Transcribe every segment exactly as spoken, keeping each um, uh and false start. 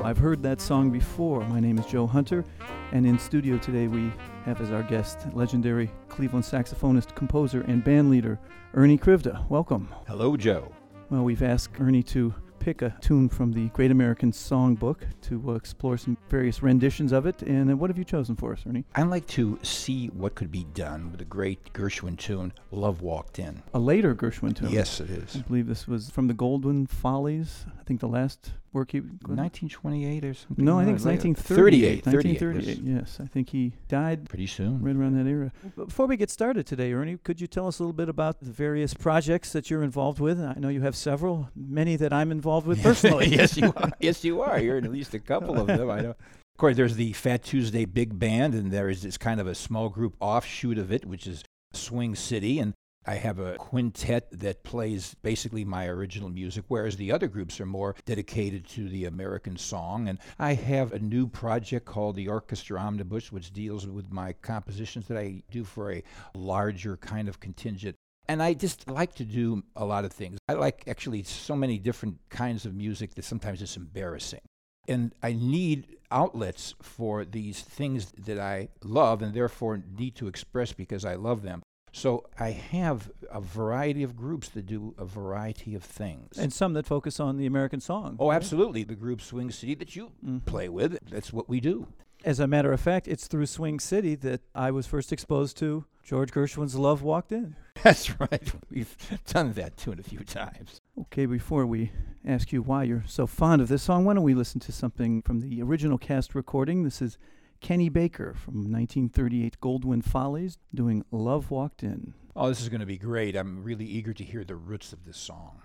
I've heard that song before. My name is Joe Hunter, and in studio today we have as our guest legendary Cleveland saxophonist, composer, and bandleader Ernie Krivda. Welcome. Hello, Joe. Well, we've asked Ernie to pick a tune from the Great American Songbook to uh, explore some various renditions of it. And uh, what have you chosen for us, Ernie? I'd like to see what could be done with the great Gershwin tune, Love Walked In. A later Gershwin tune. Yes, it is. I believe this was from the Goldwyn Follies. I think the last work he... nineteen twenty-eight or something? No, I think it's nineteen thirty-eight. nineteen thirty-eight, yes. I think he died pretty soon. Right around that era. Before we get started today, Ernie, could you tell us a little bit about the various projects that you're involved with? I know you have several, many that I'm involved with personally. Yes, you are. Yes, you are. You're in at least a couple of them, I know. Of course, there's the Fat Tuesday Big Band, and there is this kind of a small group offshoot of it, which is Swing City, and I have a quintet that plays basically my original music, whereas the other groups are more dedicated to the American song. And I have a new project called the Orchestra Omnibus, which deals with my compositions that I do for a larger kind of contingent. And I just like to do a lot of things. I like actually so many different kinds of music that sometimes it's embarrassing. And I need outlets for these things that I love and therefore need to express because I love them. So I have a variety of groups that do a variety of things. And some that focus on the American song. Oh, absolutely. The group Swing City that you mm. play with, that's what we do. As a matter of fact, it's through Swing City that I was first exposed to George Gershwin's Love Walked In. That's right. We've done that tune a few times. Okay, before we ask you why you're so fond of this song, why don't we listen to something from the original cast recording? This is Kenny Baker from nineteen thirty-eight Goldwyn Follies doing Love Walked In. Oh, this is going to be great. I'm really eager to hear the roots of this song.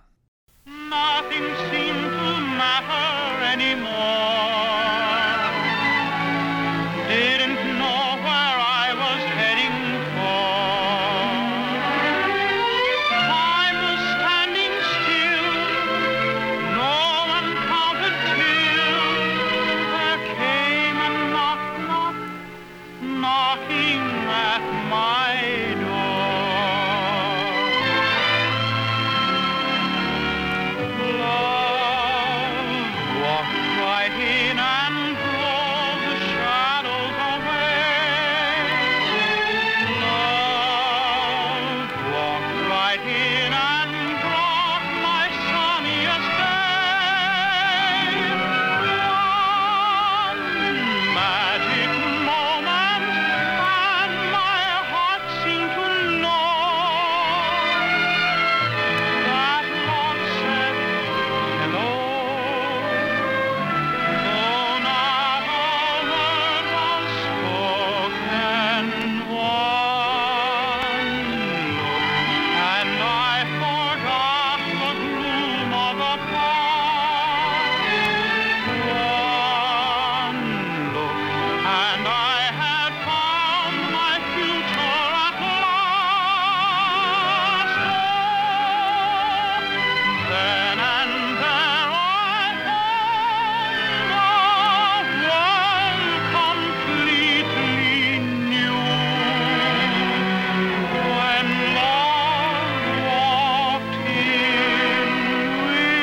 Nothing seemed to matter anymore. Didn't know where I was heading for. Time was standing still. No one counted till there came a knock, knock, knocking at my door. Love walked right in and drove the shadows away. Love walked right in and brought my sunniest day. One magic moment, and my heart seemed to know that love said hello. Though not a word was spoken, one look, and I forgot the gloom of the past. One look, and I had found my future at last. Oh, then and there I found a world completely new. When love walked in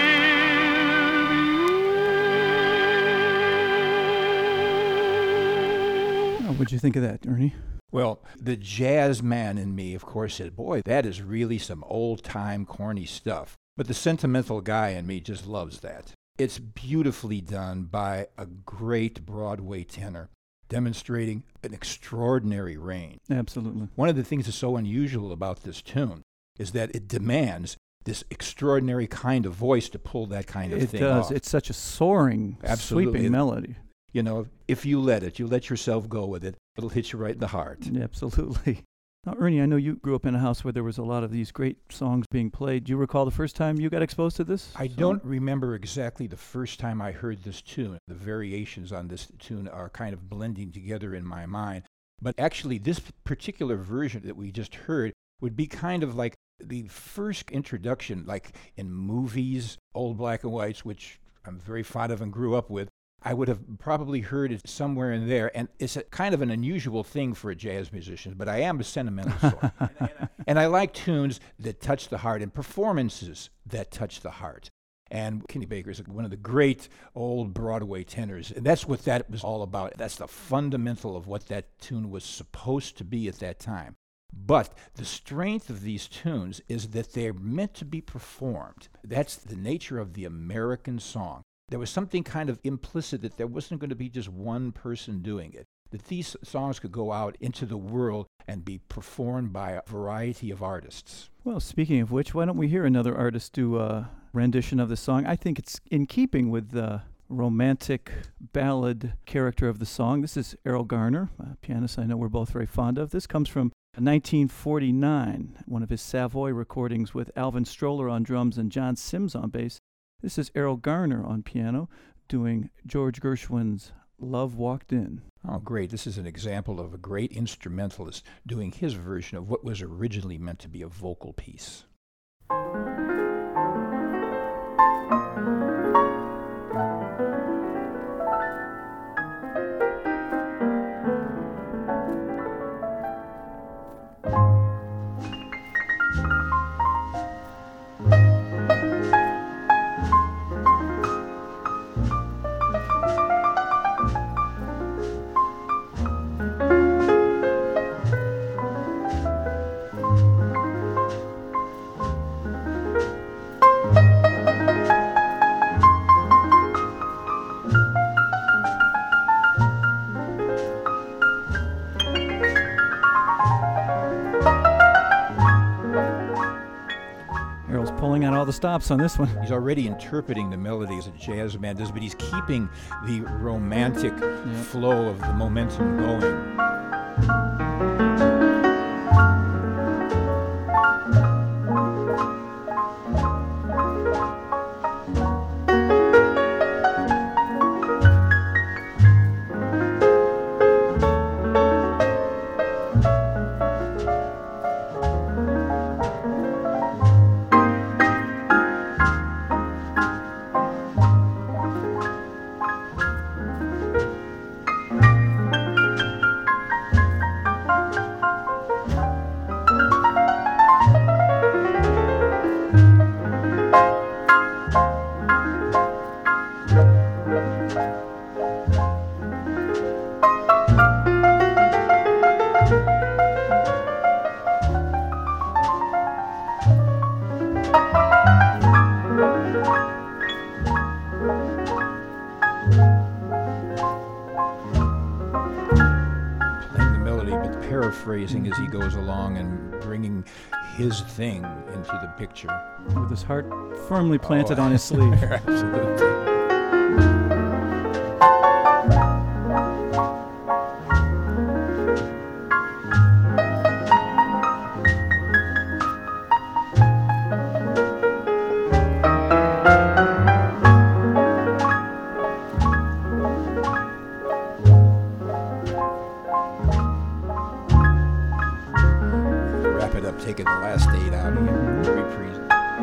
with you. Oh, what'd you think of that, Ernie? Well, the jazz man in me, of course, said, boy, that is really some old-time corny stuff. But the sentimental guy in me just loves that. It's beautifully done by a great Broadway tenor, demonstrating an extraordinary range. Absolutely. One of the things that's so unusual about this tune is that it demands this extraordinary kind of voice to pull that kind of It thing does. off. It's such a soaring, Absolutely. sweeping It- melody. You know, if you let it, you let yourself go with it, it'll hit you right in the heart. Absolutely. Now, Ernie, I know you grew up in a house where there was a lot of these great songs being played. Do you recall the first time you got exposed to this I song? don't remember exactly the first time I heard this tune. The variations on this tune are kind of blending together in my mind. But actually, this particular version that we just heard would be kind of like the first introduction, like in movies, old black and whites, which I'm very fond of and grew up with. I would have probably heard it somewhere in there, and it's a kind of an unusual thing for a jazz musician, but I am a sentimental sort. and, and, I, and I like tunes that touch the heart and performances that touch the heart. And Kenny Baker is one of the great old Broadway tenors. And that's what that was all about. That's the fundamental of what that tune was supposed to be at that time. But the strength of these tunes is that they're meant to be performed. That's the nature of the American song. There was something kind of implicit that there wasn't going to be just one person doing it, that these songs could go out into the world and be performed by a variety of artists. Well, speaking of which, why don't we hear another artist do a rendition of the song? I think it's in keeping with the romantic ballad character of the song. This is Erroll Garner, a pianist I know we're both very fond of. This comes from nineteen forty-nine, one of his Savoy recordings with Alvin Stroller on drums and John Sims on bass. This is Erroll Garner on piano doing George Gershwin's Love Walked In. Oh, great. This is an example of a great instrumentalist doing his version of what was originally meant to be a vocal piece. The stops on this one. He's already interpreting the melody as a jazz man does, but he's keeping the romantic yeah. flow of the momentum going. Paraphrasing as he goes along and bringing his thing into the picture. With his heart firmly planted oh, on his sleeve. Absolutely. Taking the last eight out of the reprise.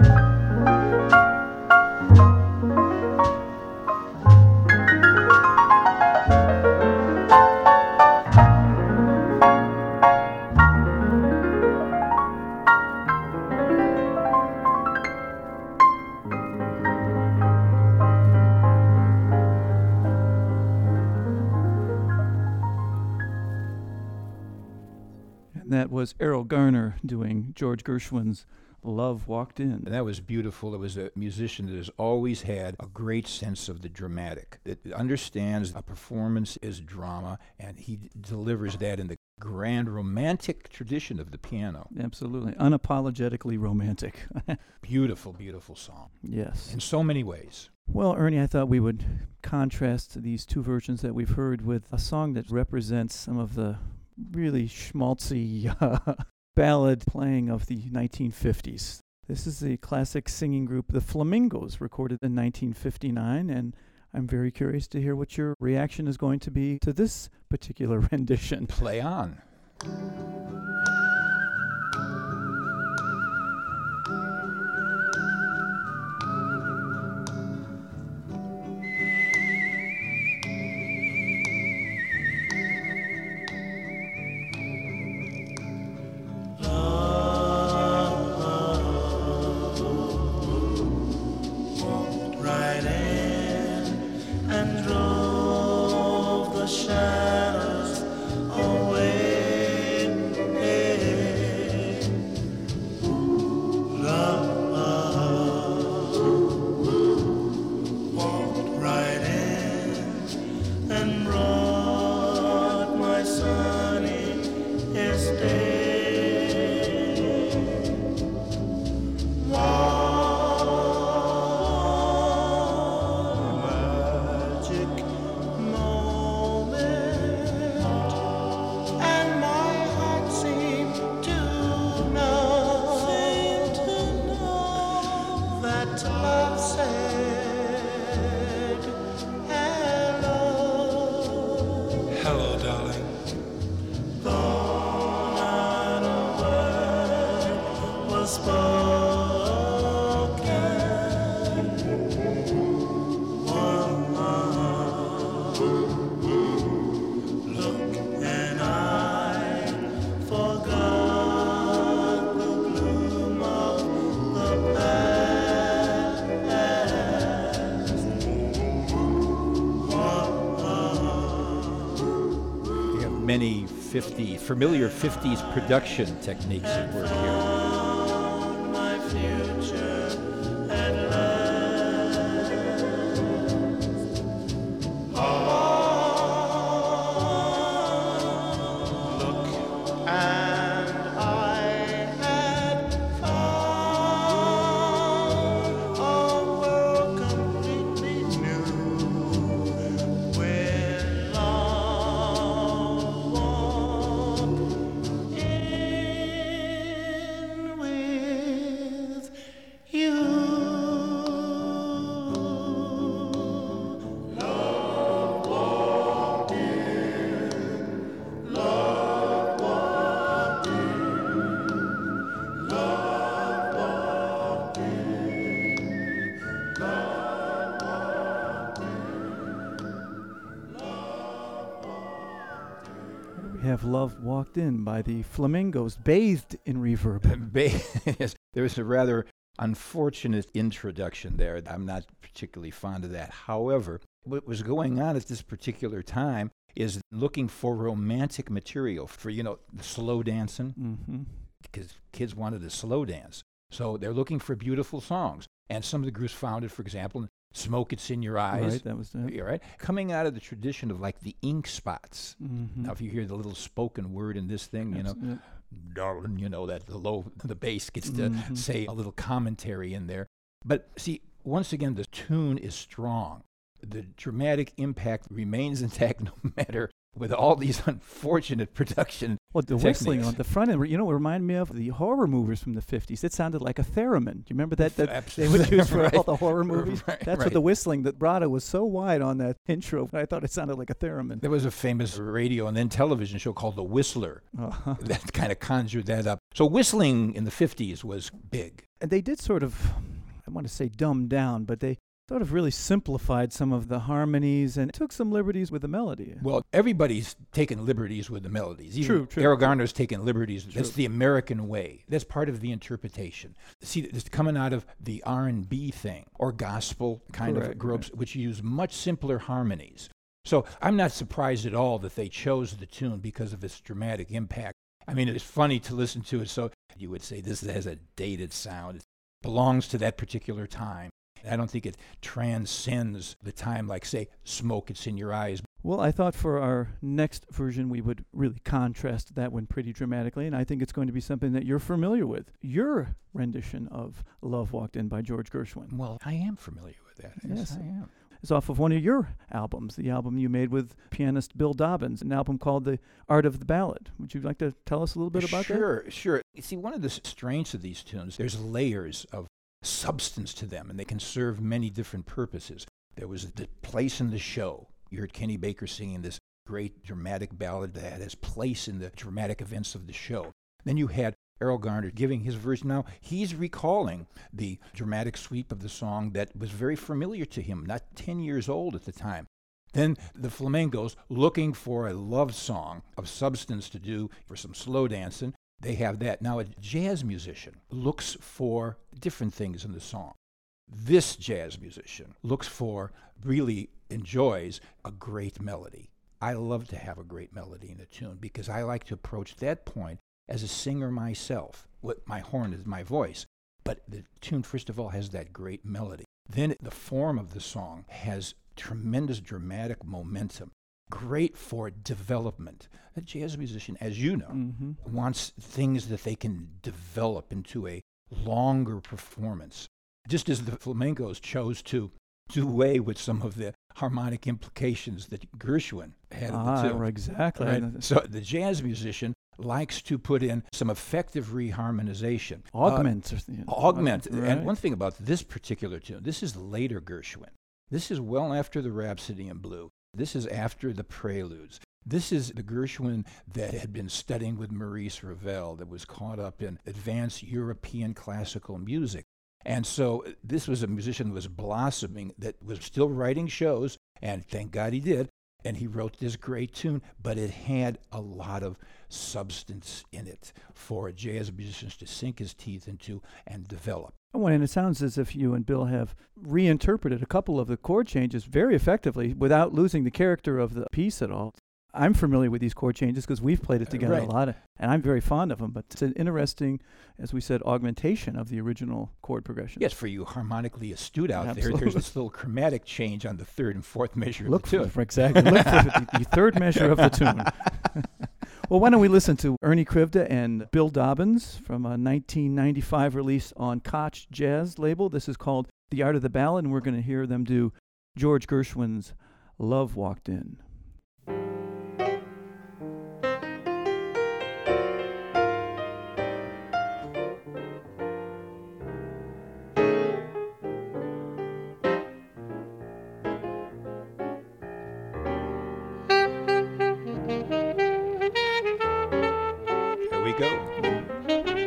That was Erroll Garner doing George Gershwin's Love Walked In. And that was beautiful. It was a musician that has always had a great sense of the dramatic, that understands a performance is drama, and he d- delivers that in the grand romantic tradition of the piano. Absolutely. Unapologetically romantic. Beautiful, beautiful song. Yes. In so many ways. Well, Ernie, I thought we would contrast these two versions that we've heard with a song that represents some of the really schmaltzy uh, ballad playing of the nineteen fifties. This is the classic singing group The Flamingos, recorded in nineteen fifty-nine, and I'm very curious to hear what your reaction is going to be to this particular rendition. Play on. brought my sunny estate. Many fifty familiar fifties production techniques at work here. My future at last. Oh, look, and I had found a world completely new, where love walked in with you. Love walked in, love walked in, love walked in, love walked in, love walked in. We have Love Walked In by the Flamingos, bathed in reverb. Ba- yes, there was a rather unfortunate introduction there. I'm not particularly fond of that. However, what was going on at this particular time is looking for romantic material for, you know, the slow dancing, Mm-hmm. because kids wanted to slow dance. So they're looking for beautiful songs. And some of the groups found it, for example, Smoke It's in Your Eyes. Right, that was it. Yeah, right? Coming out of the tradition of like the ink spots. Mm-hmm. Now, if you hear the little spoken word in this thing, you know, That's it. darling, you know, that the low, the bass gets to Mhm. say a little commentary in there. But see, once again, the tune is strong. The dramatic impact remains intact no matter with all these unfortunate production Well, the whistling techniques. on the front end, you know, it reminded me of the horror movies from the fifties. It sounded like a theremin. Do you remember that? That they would use for Right. all the horror movies? Right, That's right. what the whistling, that vibrato was so wide on that intro, I thought it sounded like a theremin. There was a famous radio and then television show called The Whistler Uh-huh. that kind of conjured that up. So whistling in the fifties was big. And they did sort of, I want to say dumb down, but they sort of really simplified some of the harmonies and took some liberties with the melody. Well, everybody's taken liberties with the melodies. Even True, true. Errol Garner's taken liberties. True. That's the American way. That's part of the interpretation. See, it's coming out of the R and B thing or gospel kind Correct, of groups, which use much simpler harmonies. So I'm not surprised at all that they chose the tune because of its dramatic impact. I mean, it's funny to listen to it. So you would say this has a dated sound. It belongs to that particular time. I don't think it transcends the time like, say, Smoke It's in Your Eyes. Well, I thought for our next version we would really contrast that one pretty dramatically, and I think it's going to be something that you're familiar with. Your rendition of Love Walked In by George Gershwin. Well, I am familiar with that. Yes, Yes. I am. It's off of one of your albums, the album you made with pianist Bill Dobbins, an album called The Art of the Ballad. Would you like to tell us a little bit about that? Sure, sure. You see, one of the strengths of these tunes, there's layers of substance to them, and they can serve many different purposes. There was the place in the show. You heard Kenny Baker singing this great dramatic ballad that has place in the dramatic events of the show. Then you had Errol Garner giving his version. Now, he's recalling the dramatic sweep of the song that was very familiar to him, not ten years old at the time. Then the Flamingos, looking for a love song of substance to do for some slow dancing, they have that. Now, a jazz musician looks for different things in the song. This jazz musician looks for, really enjoys a great melody. I love to have a great melody in a tune because I like to approach that point as a singer myself. What my horn is my voice, but the tune, first of all, has that great melody. Then the form of the song has tremendous dramatic momentum. great for development. A jazz musician, as you know, Mm-hmm. wants things that they can develop into a longer performance. Just as the flamencos chose to do away with some of the harmonic implications that Gershwin had in Ah, the tune. right, exactly. Right? So the jazz musician likes to put in some effective reharmonization. Uh, Augment. or th- augment. Right. And one thing about this particular tune, this is later Gershwin. This is well after the Rhapsody in Blue. This is after the Preludes. This is the Gershwin that had been studying with Maurice Ravel, that was caught up in advanced European classical music. And so this was a musician who was blossoming, that was still writing shows, and thank God he did. And he wrote this great tune, but it had a lot of substance in it for jazz musicians to sink his teeth into and develop. Oh, and it sounds as if you and Bill have reinterpreted a couple of the chord changes very effectively without losing the character of the piece at all. I'm familiar with these chord changes because we've played it together Right. a lot, and I'm very fond of them. But it's an interesting, as we said, augmentation of the original chord progression. Yes, for you harmonically astute out there, Absolutely. there's this little chromatic change on the third and fourth measure Look of the for, tune. for exactly. Look for the, the third measure of the tune. Well, why don't we listen to Ernie Krivda and Bill Dobbins from a nineteen ninety-five release on Koch Jazz label. This is called The Art of the Ballad, and we're going to hear them do George Gershwin's Love Walked In. There we go.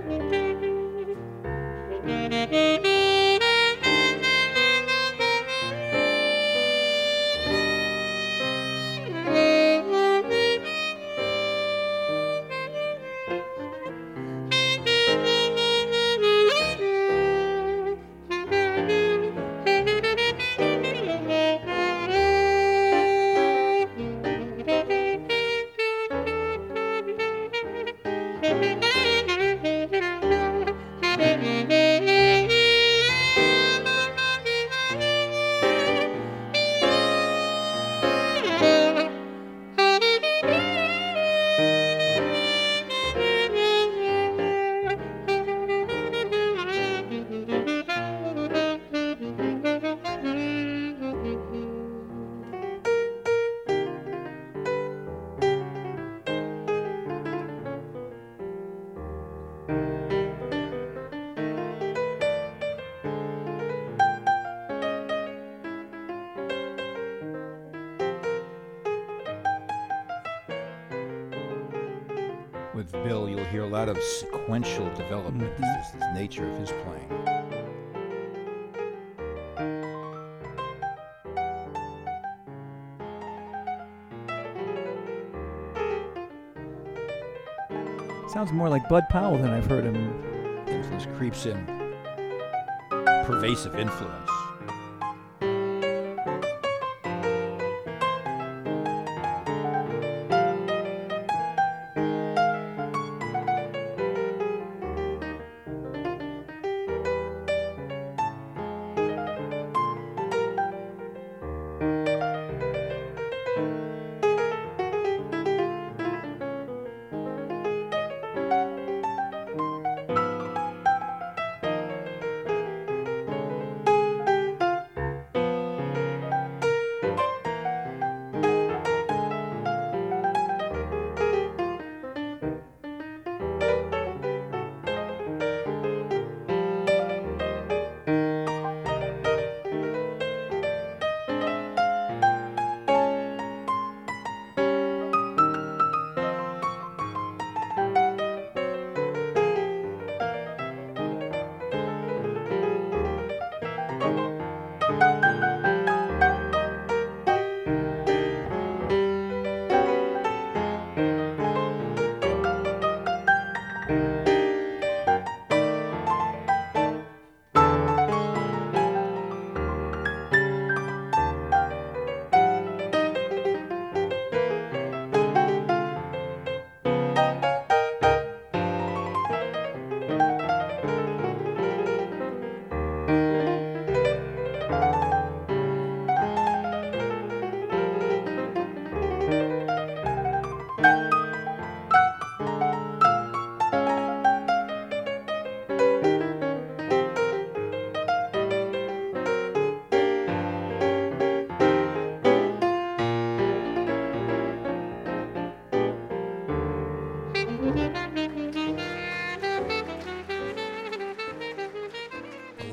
With Bill, you'll hear a lot of sequential development. Mhm. This is the nature of his playing. Sounds more like Bud Powell than I've heard him. Influence creeps in. Pervasive influence.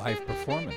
live performance.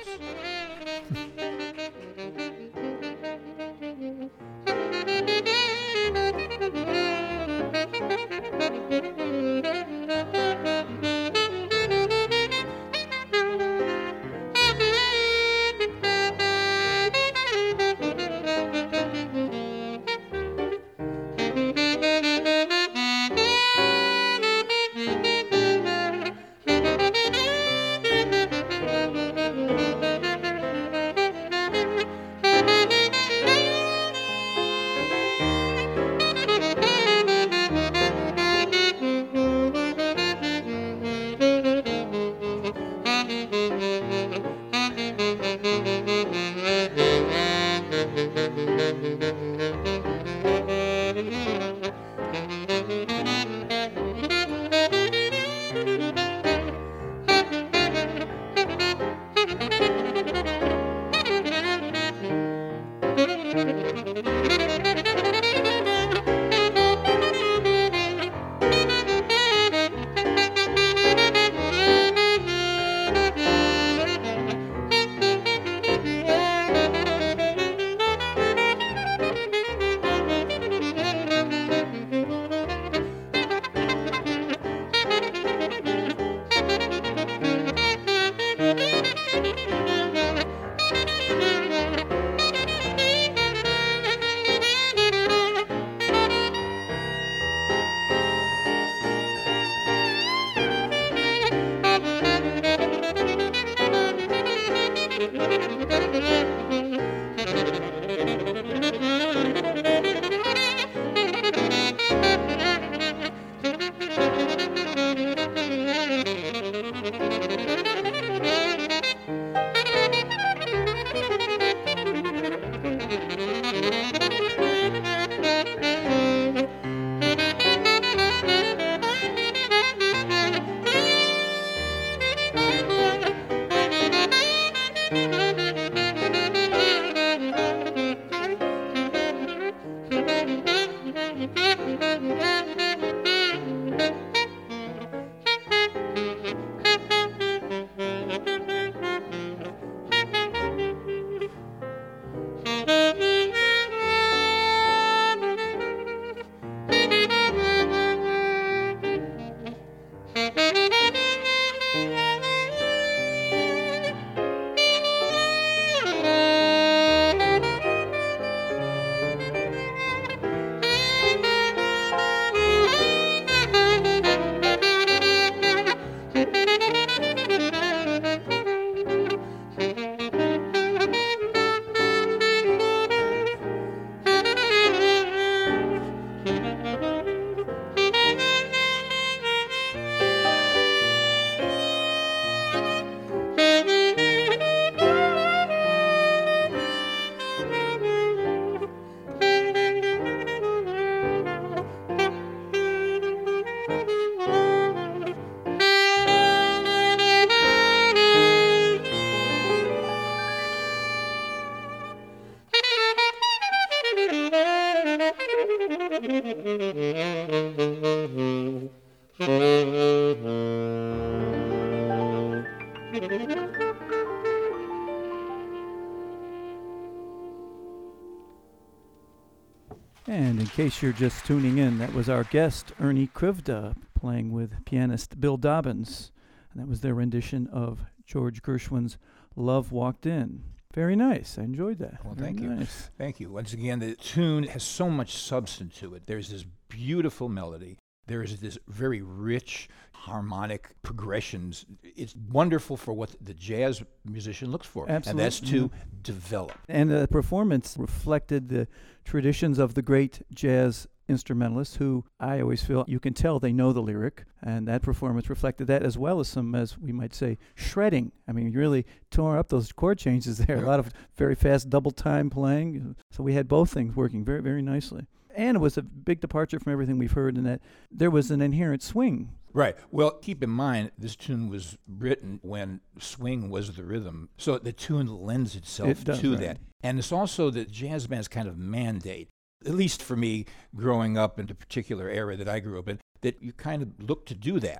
And in case you're just tuning in, that was our guest, Ernie Krivda, playing with pianist Bill Dobbins. And that was their rendition of George Gershwin's Love Walked In. Very nice. I enjoyed that. Well, Very thank you. nice. Thank you. Once again, the tune has so much substance to it. There's this beautiful melody. There is this very rich harmonic progressions. It's wonderful for what the jazz musician looks for. Absolutely. And that's to Yeah. develop. And the performance reflected the traditions of the great jazz instrumentalists who I always feel you can tell they know the lyric, and that performance reflected that, as well as some, as we might say, shredding. I mean, you really tore up those chord changes there. A lot of very fast double time playing. So we had both things working very, very nicely. And it was a big departure from everything we've heard in that there was an inherent swing. Right. Well, keep in mind, this tune was written when swing was the rhythm. So the tune lends itself It does, to right. that. And it's also the jazz band's kind of mandate, at least for me, growing up in the particular era that I grew up in, that you kind of look to do that.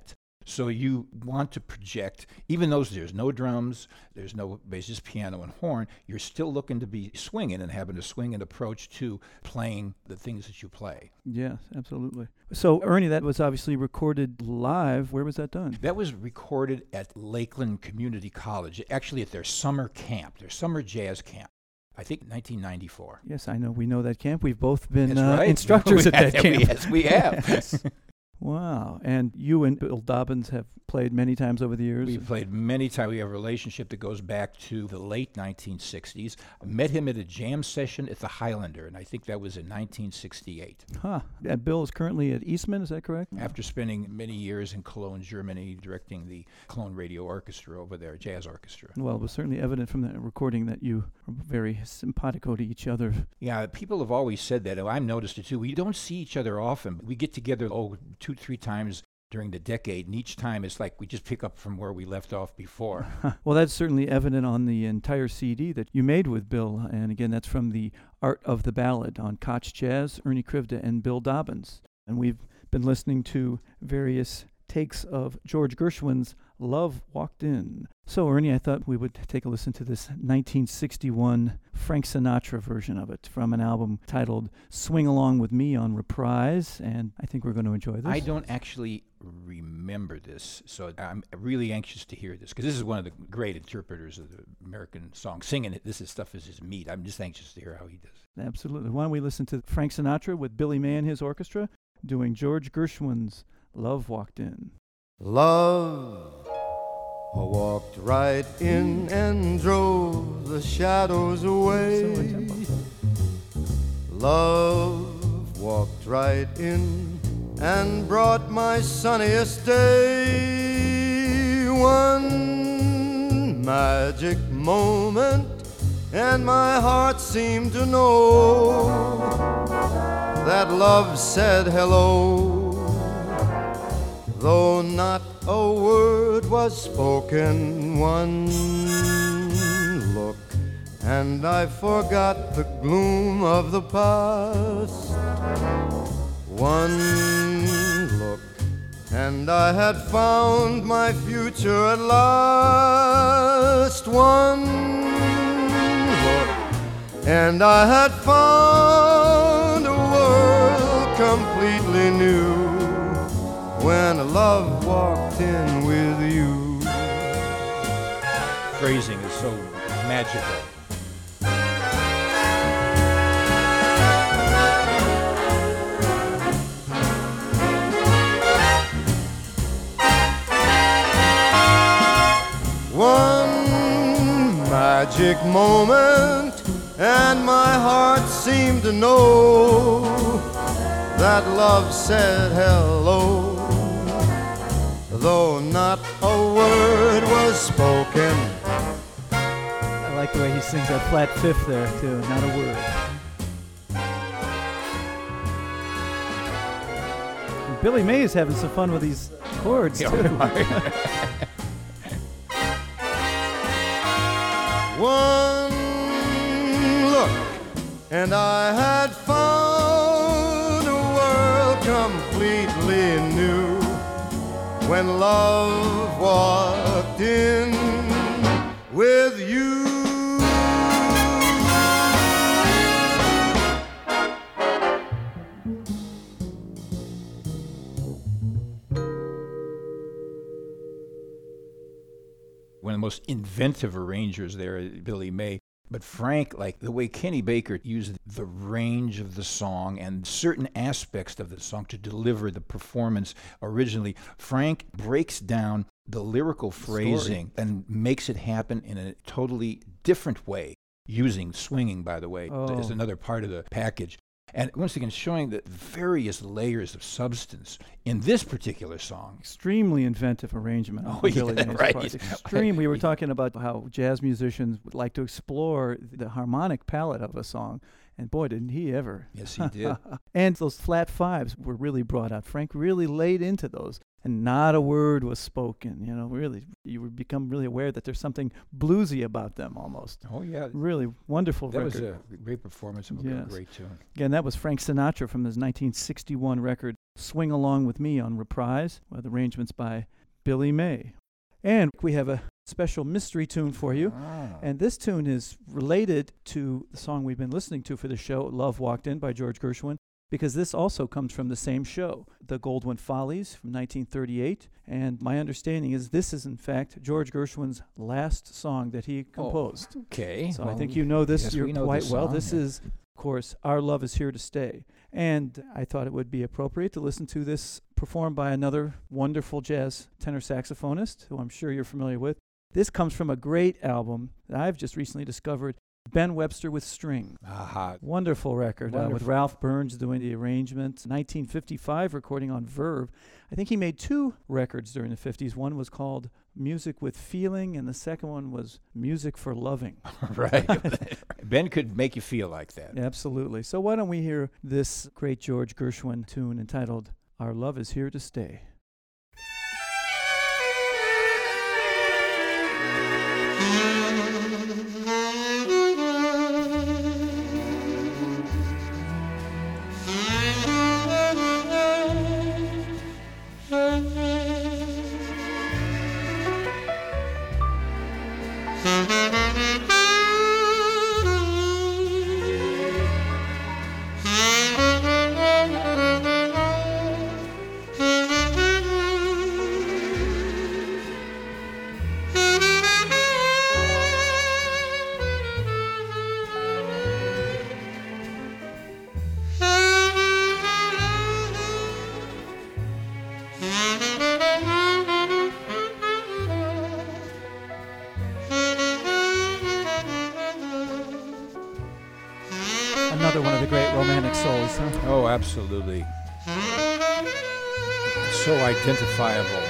So you want to project, even though there's no drums, there's no bass, just piano and horn, you're still looking to be swinging and having a swinging approach to playing the things that you play. Yes, absolutely. So, Ernie, that was obviously recorded live. Where was that done? That was recorded at Lakeland Community College, actually at their summer camp, their summer jazz camp. I think nineteen ninety-four. Yes, I know. We know that camp. We've both been That's uh, right. instructors at that camp. Yes, we have. Wow. And you and Bill Dobbins have played many times over the years? We've played many times. We have a relationship that goes back to the late nineteen sixties. I met him at a jam session at the Highlander, and I think that was in nineteen sixty-eight. Huh. And Bill is currently at Eastman, is that correct? After spending many years in Cologne, Germany, directing the Cologne Radio Orchestra over there, jazz orchestra. Well, it was certainly evident from that recording that you were very simpatico to each other. Yeah, people have always said that. I've noticed it too. We don't see each other often. We get together, oh, two, three times during the decade, and each time it's like we just pick up from where we left off before. Well, that's certainly evident on the entire C D that you made with Bill. And again, that's from the Art of the Ballad on Koch Jazz, Ernie Krivda, and Bill Dobbins. And we've been listening to various takes of George Gershwin's Love Walked In. So, Ernie, I thought we would take a listen to this nineteen sixty-one Frank Sinatra version of it from an album titled Swing Along With Me on Reprise, and I think we're going to enjoy this. I don't actually remember this, so I'm really anxious to hear this, because this is one of the great interpreters of the American song. Singing it, this is stuff is his meat. I'm just anxious to hear how he does. Absolutely. Why don't we listen to Frank Sinatra with Billy May and his orchestra doing George Gershwin's Love Walked In. Love walked right in and drove the shadows away. Similar tempo. Love walked right in and brought my sunniest day. One magic moment, and my heart seemed to know that love said hello. Though not a word was spoken, one look, and I forgot the gloom of the past. One look, and I had found my future at last. One look, and I had found a world completely new. When love walked in with you. Phrasing is so magical. One magic moment, and my heart seemed to know that love said hello. Though not a word was spoken. I like the way he sings that flat fifth there, too. Not a word. And Billy May is having some fun with these chords, Yeah, too. One look, and I had found a world completely new. When love walked in with you. One of the most inventive arrangers there, Billy May. But Frank, like the way Kenny Baker used the range of the song and certain aspects of the song to deliver the performance originally, Frank breaks down the lyrical phrasing and makes it happen in a totally different way, using swinging, by the way, Oh. as another part of the package. And once again, showing the various layers of substance in this particular song. Extremely inventive arrangement on Oh, Billy yeah, May's right. part. Extreme. We were talking about how jazz musicians would like to explore the harmonic palette of a song. And boy, didn't he ever. Yes, he did. And those flat fives were really brought out. Frank really laid into those. And not a word was spoken. You know, really, you would become really aware that there's something bluesy about them almost. Oh, yeah. Really wonderful That record. was a great performance of a Yes. great tune. Again, that was Frank Sinatra from his nineteen sixty-one record, Swing Along With Me on Reprise, with arrangements by Billy May. And we have a special mystery tune for you. Ah. And this tune is related to the song we've been listening to for the show, Love Walked In by George Gershwin, because this also comes from the same show, The Goldwyn Follies from nineteen thirty-eight. And my understanding is this is, in fact, George Gershwin's last song that he composed. Oh, okay. So well, I think you know this yes, you're we know quite this well. song, This yeah. is, of course, Our Love Is Here to Stay. And I thought it would be appropriate to listen to this performed by another wonderful jazz tenor saxophonist, who I'm sure you're familiar with. This comes from a great album that I've just recently discovered, Ben Webster with Strings. Aha. Wonderful record uh, with Wonderful. Ralph Burns doing the arrangement. nineteen fifty-five recording on Verve. I think he made two records during the fifties. One was called Music with Feeling, and the second one was Music for Loving. Right. Ben could make you feel like that. Absolutely. So why don't we hear this great George Gershwin tune entitled Our Love Is Here to Stay. Another one of the great romantic souls, huh? Oh, absolutely. So identifiable.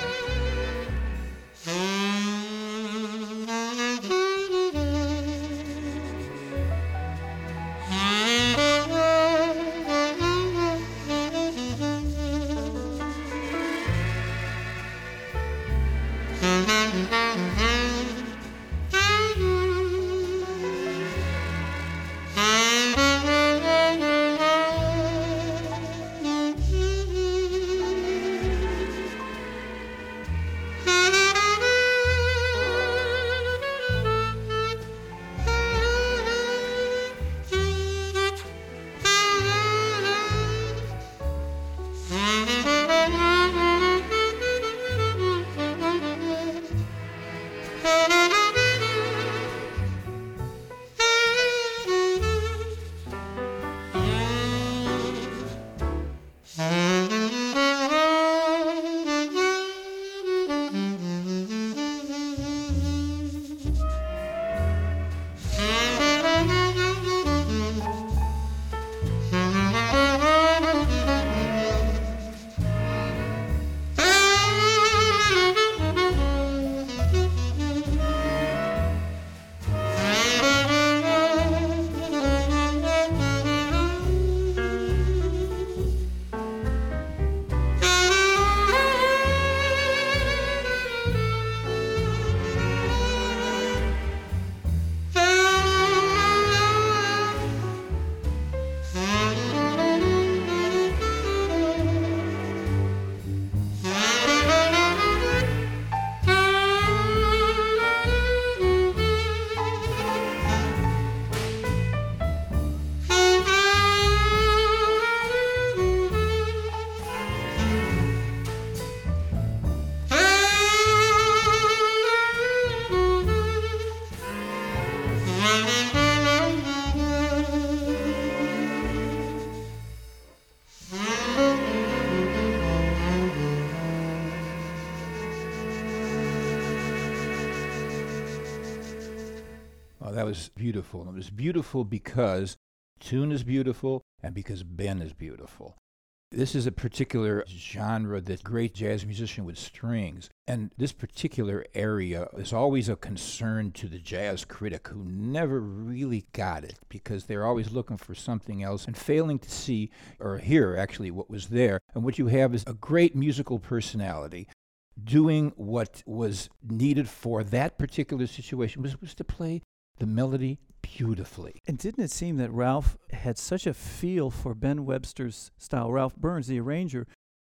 Oh, that was beautiful. And it was beautiful because tune is beautiful and because Ben is beautiful. This is a particular genre that great jazz musician with strings. And this particular area is always a concern to the jazz critic who never really got it because they're always looking for something else and failing to see or hear actually what was there. And what you have is a great musical personality doing what was needed for that particular situation, was, was to play the melody beautifully. And didn't it seem that Ralph had such a feel for Ben Webster's style? Ralph Burns, the arranger,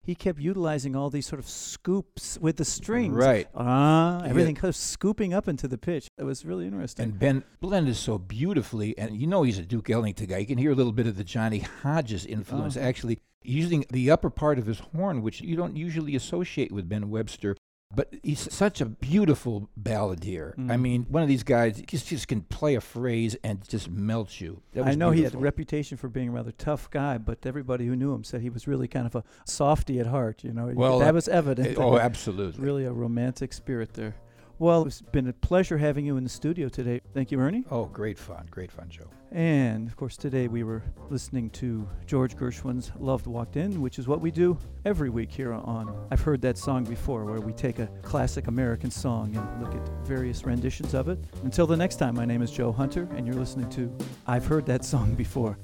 he kept utilizing all these sort of scoops with the strings. Right. Ah, everything Yeah. kind of scooping up into the pitch. It was really interesting. And Ben blended so beautifully, and you know he's a Duke Ellington guy. You can hear a little bit of the Johnny Hodges influence, Oh. actually, using the upper part of his horn, which you don't usually associate with Ben Webster. But he's such a beautiful balladeer. Mm. I mean, one of these guys, he just, just can play a phrase and just melt you. That was I know he had a beautiful. reputation for being a rather tough guy, but everybody who knew him said he was really kind of a softy at heart. You know, Well, that uh, was evident. Oh, absolutely. Really a romantic spirit there. Well, it's been a pleasure having you in the studio today. Thank you, Ernie. Oh, great fun. Great fun, Joe. And, of course, today we were listening to George Gershwin's Love Walked In, which is what we do every week here on I've Heard That Song Before, where we take a classic American song and look at various renditions of it. Until the next time, my name is Joe Hunter, and you're listening to I've Heard That Song Before.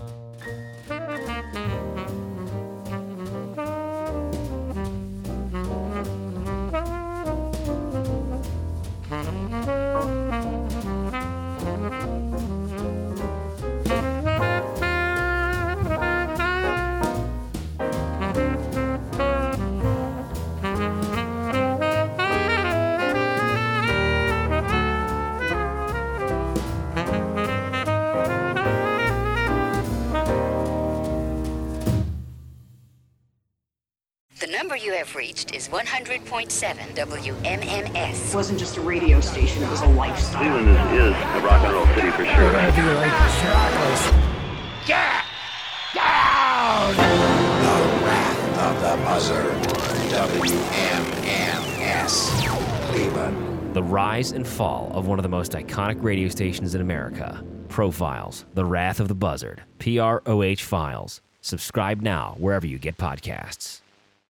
The number you have reached is one hundred point seven W M M S. It wasn't just a radio station, it was a lifestyle. Cleveland is, is a rock and roll city for sure. Of the Buzzard, W M M S, Cleveland. The rise and fall of one of the most iconic radio stations in America. Profiles, The Wrath of the Buzzard, P R O H Files. Subscribe now wherever you get podcasts.